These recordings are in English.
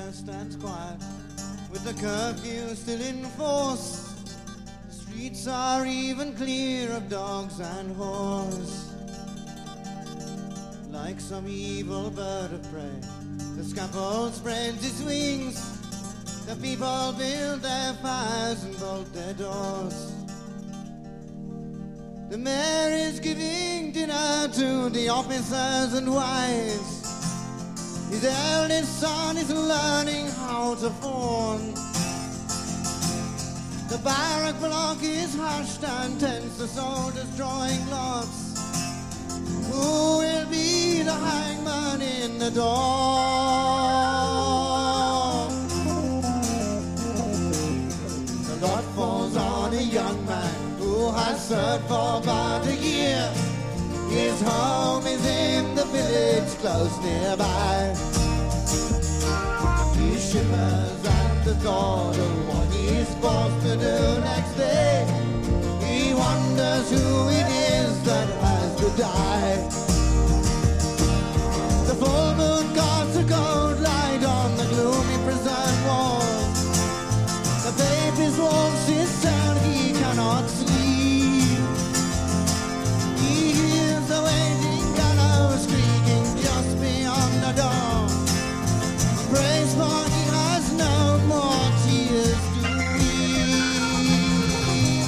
stands quiet, with the curfew still in force. The streets are even clear of dogs and horse. Like some evil bird of prey, the scaffold spreads its wings. The people build their fires and bolt their doors. The mayor is giving dinner to the officers and wives. His eldest son is learning how to fawn. The barrack block is hushed and tense, the soldiers drawing lots. Who will be the hangman in the dawn? The lot falls on a young man who has served for about a year. His home is in the village close nearby. He shivers at the thought of what he's supposed to do next day. He wonders who it is that has to die. The full moon casts a cold light on the gloomy prison walls. The baby's wolf sits down, he cannot sleep. He hears the waiting gallows creaking just beyond the door. Prays for he has no more tears to weep.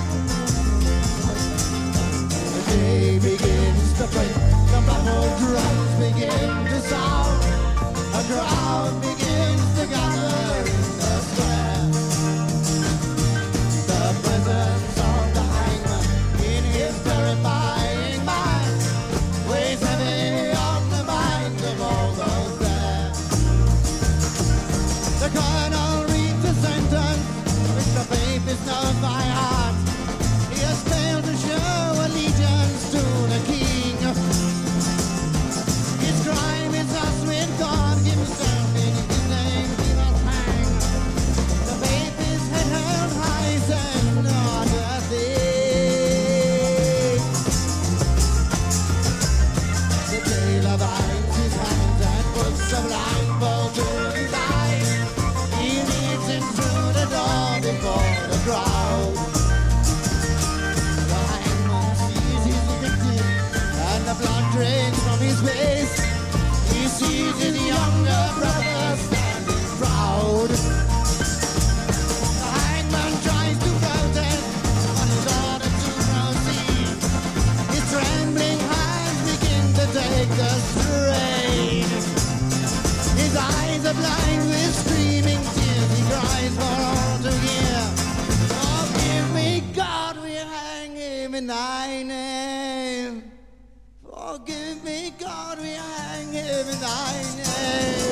The day begins to break, the muffled drums begin to sound. A crowd begins to gather in the square. The presence of the hangman in his terrifying mind weighs heavy on the minds of all those there. The colonel reads the sentence, which the faith is known by heart. He has failed to show allegiance to the king. His crime is thus with God himself, in his name he must hang. The faith is head held high, says not a thing. The jailer binds his hands and puts a blindfold to his eyes. He leads him through the door before the crowd. The hangman sees his victim and the blood drains from his face. He sees his younger brother standing proud. The hangman tries to protest, but is ordered to proceed. His trembling hands begin to take the strain. His eyes are blind with screaming tears. He cries for all to hear. Forgive me, God, we hang him in thy name. Forgive me, God, we hang him in thy name.